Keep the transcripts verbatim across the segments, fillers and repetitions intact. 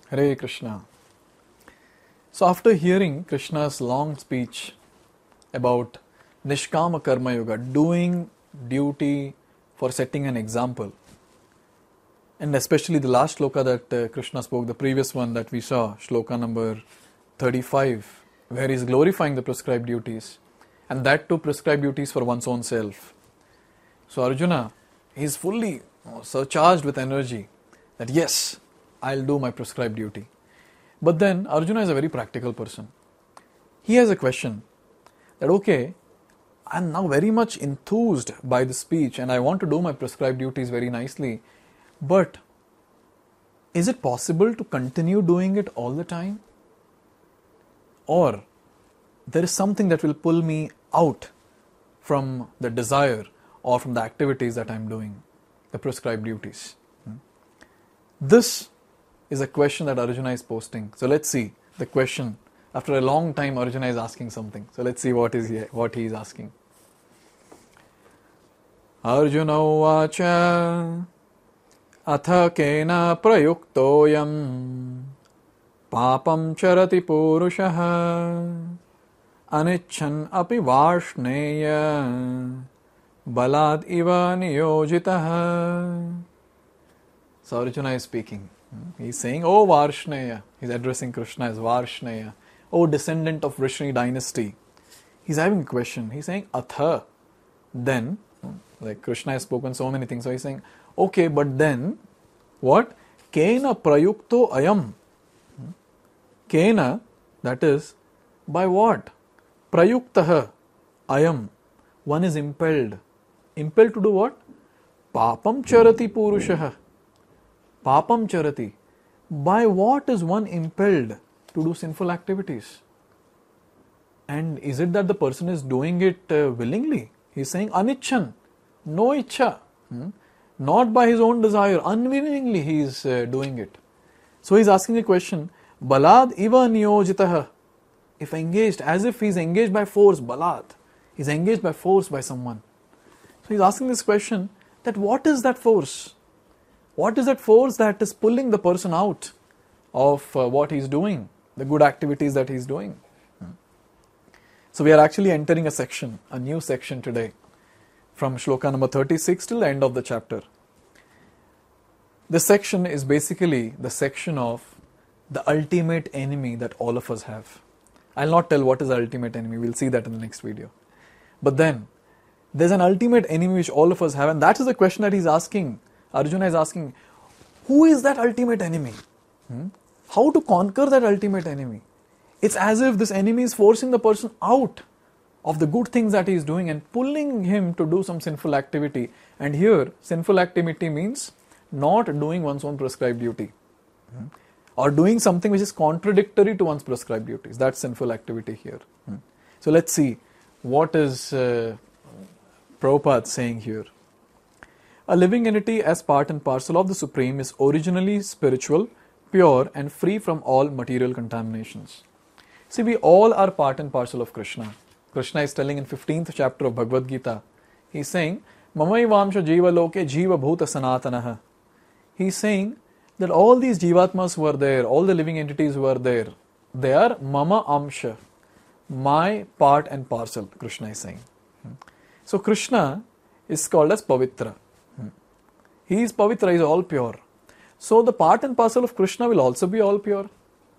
Hare Krishna. So after hearing Krishna's long speech about Nishkama Karma Yoga, doing duty for setting an example, and especially the last shloka that uh, Krishna spoke, the previous one that we saw, shloka number thirty-five, where he is glorifying the prescribed duties, and that too prescribed duties for one's own self. So Arjuna, he is fully you know, surcharged with energy that yes, I'll do my prescribed duty. But then Arjuna is a very practical person. He has a question that okay, I'm now very much enthused by the speech and I want to do my prescribed duties very nicely, but is it possible to continue doing it all the time? Or there is something that will pull me out from the desire or from the activities that I'm doing, the prescribed duties. This is a question that Arjuna is posting. So let's see the question. After a long time, Arjuna is asking something. So let's see what is he, what he is asking. Arjuna uvacha atha kena prayuktoyam papam charati purushaha anichan api varshneya balad iva niyojitaha. So Arjuna is speaking. He is saying, "Oh Varshneya," he is addressing Krishna as Varshneya, "Oh descendant of Vrishni dynasty." He is having a question. He is saying, "Atha," then, like Krishna has spoken so many things, so he is saying, okay, but then, what? Kena prayukto ayam. Kena, that is, by what? Prayuktaha ayam. One is impelled. Impelled to do what? Papam charati purushaha. Papam charati. By what is one impelled to do sinful activities? And is it that the person is doing it uh, willingly? He is saying anichan, no ichha. Hmm? Not by his own desire, unwillingly he is uh, doing it. So he is asking a question, balad iva niyojitaha. If engaged, as if he is engaged by force, balad. He is engaged by force by someone. So he is asking this question, that what is that force? What is that force that is pulling the person out of uh, what he is doing, the good activities that he is doing? Hmm. So we are actually entering a section, a new section today, from shloka number thirty-six till the end of the chapter. This section is basically the section of the ultimate enemy that all of us have. I'll not tell what is the ultimate enemy, we'll see that in the next video. But then, there's an ultimate enemy which all of us have, and that is the question that he's asking. Arjuna is asking, who is that ultimate enemy? Hmm? How to conquer that ultimate enemy? It's as if this enemy is forcing the person out of the good things that he is doing and pulling him to do some sinful activity. And here, sinful activity means not doing one's own prescribed duty. Hmm? Or doing something which is contradictory to one's prescribed duties. That's sinful activity here. Hmm? So let's see, what is uh, Prabhupada saying here? A living entity as part and parcel of the Supreme is originally spiritual, pure and free from all material contaminations. See, we all are part and parcel of Krishna. Krishna is telling in fifteenth chapter of Bhagavad Gita, he is saying, Mamaivamsha jiva loke jiva bhuta sanatanaha. He is saying that all these jivatmas who are there, all the living entities who are there, they are mama amsha, my part and parcel, Krishna is saying. So Krishna is called as Pavitra. He is Pavitra, he is all pure. So the part and parcel of Krishna will also be all pure.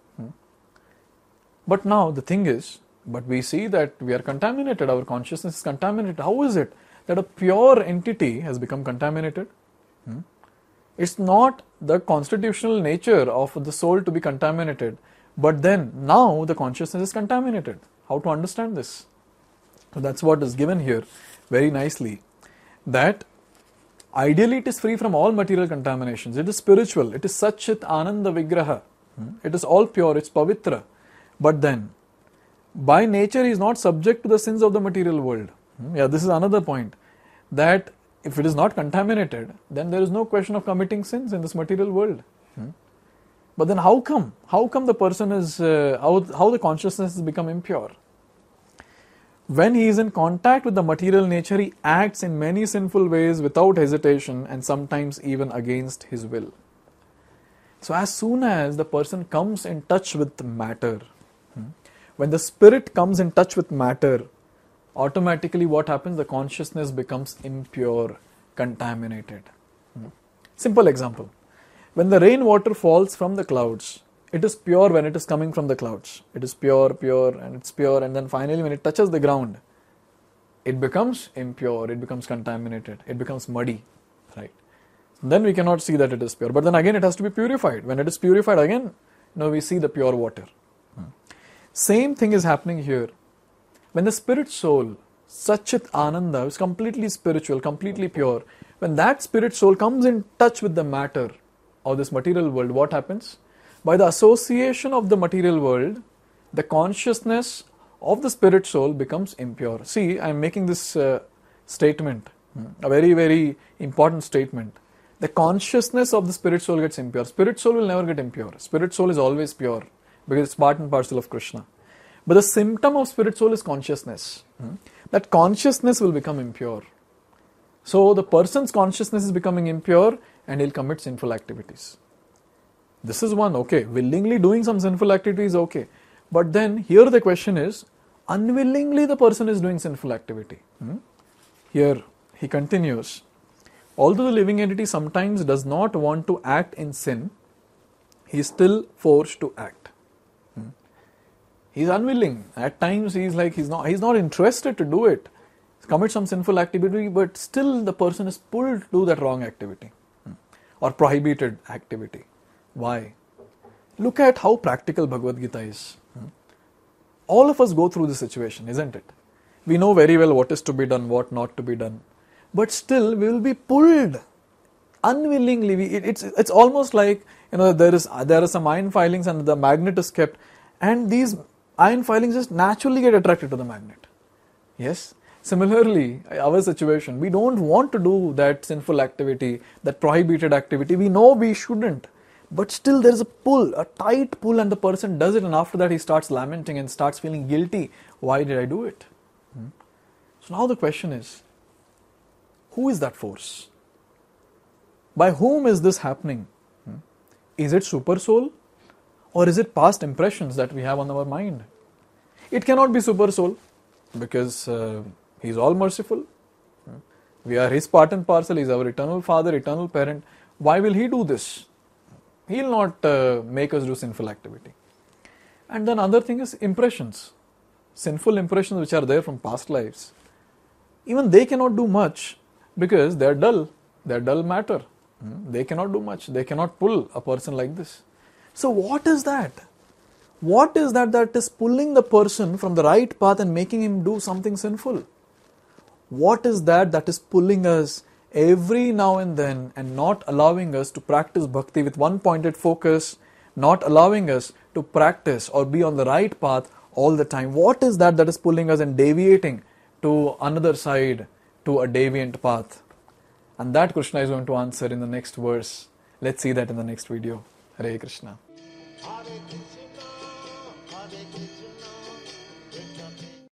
But now the thing is, but we see that we are contaminated, our consciousness is contaminated. How is it that a pure entity has become contaminated? Hmm? It's not the constitutional nature of the soul to be contaminated, but then now the consciousness is contaminated. How to understand this? So that's what is given here very nicely, that ideally it is free from all material contaminations. It is spiritual. It is Satchit Ananda Vigraha. Hmm? It is all pure. It's Pavitra. But then, by nature he is not subject to the sins of the material world. Hmm? Yeah, this is another point. That if it is not contaminated, then there is no question of committing sins in this material world. Hmm? But then how come? How come the person is, uh, how, how the consciousness has become impure? When he is in contact with the material nature, he acts in many sinful ways without hesitation and sometimes even against his will. So as soon as the person comes in touch with matter, when the spirit comes in touch with matter, automatically what happens? The consciousness becomes impure, contaminated. Simple example. When the rainwater falls from the clouds, it is pure when it is coming from the clouds. It is pure, pure, and it's pure, and then finally when it touches the ground, it becomes impure, it becomes contaminated, it becomes muddy, right? Then we cannot see that it is pure. But then again it has to be purified. When it is purified again, you know, we see the pure water. Hmm. Same thing is happening here. When the spirit soul, Satchit Ananda, is completely spiritual, completely pure, when that spirit soul comes in touch with the matter of this material world, what happens? By the association of the material world, the consciousness of the spirit soul becomes impure. See, I am making this uh, statement, a very, very important statement. The consciousness of the spirit soul gets impure. Spirit soul will never get impure. Spirit soul is always pure because it's part and parcel of Krishna. But the symptom of spirit soul is consciousness. That consciousness will become impure. So the person's consciousness is becoming impure and he'll commit sinful activities. This is one, okay. Willingly doing some sinful activity is okay. But then here the question is, unwillingly the person is doing sinful activity. Hmm? Here he continues, although the living entity sometimes does not want to act in sin, he is still forced to act. Hmm? He is unwilling. At times he is like, he's not, he's not interested to do it. Commit some sinful activity, but still the person is pulled to do that wrong activity hmm? or prohibited activity. Why? Look at how practical Bhagavad Gita is. All of us go through this situation, isn't it? We know very well what is to be done, what not to be done. But still, we will be pulled unwillingly. We, it, it's it's almost like, you know, there is there are some iron filings and the magnet is kept, and these iron filings just naturally get attracted to the magnet. Yes? Similarly, our situation, we don't want to do that sinful activity, that prohibited activity. We know we shouldn't. But still there is a pull, a tight pull, and the person does it, and after that he starts lamenting and starts feeling guilty. Why did I do it? Hmm? So now the question is, who is that force? By whom is this happening? Hmm? Is it super soul? Or is it past impressions that we have on our mind? It cannot be super soul because uh, he is all merciful. Hmm? We are his part and parcel. He is our eternal father, eternal parent. Why will he do this? He will not uh, make us do sinful activity. And then other thing is impressions. Sinful impressions which are there from past lives. Even they cannot do much because they are dull. They are dull matter. Hmm? They cannot do much. They cannot pull a person like this. So what is that? What is that that is pulling the person from the right path and making him do something sinful? What is that that is pulling us every now and then and not allowing us to practice bhakti with one pointed focus, not allowing us to practice or be on the right path all the time? What is that that is pulling us and deviating to another side, to a deviant path? And that Krishna is going to answer in the next verse. Let's see that in the next video. Hare Krishna. Hare Krishna.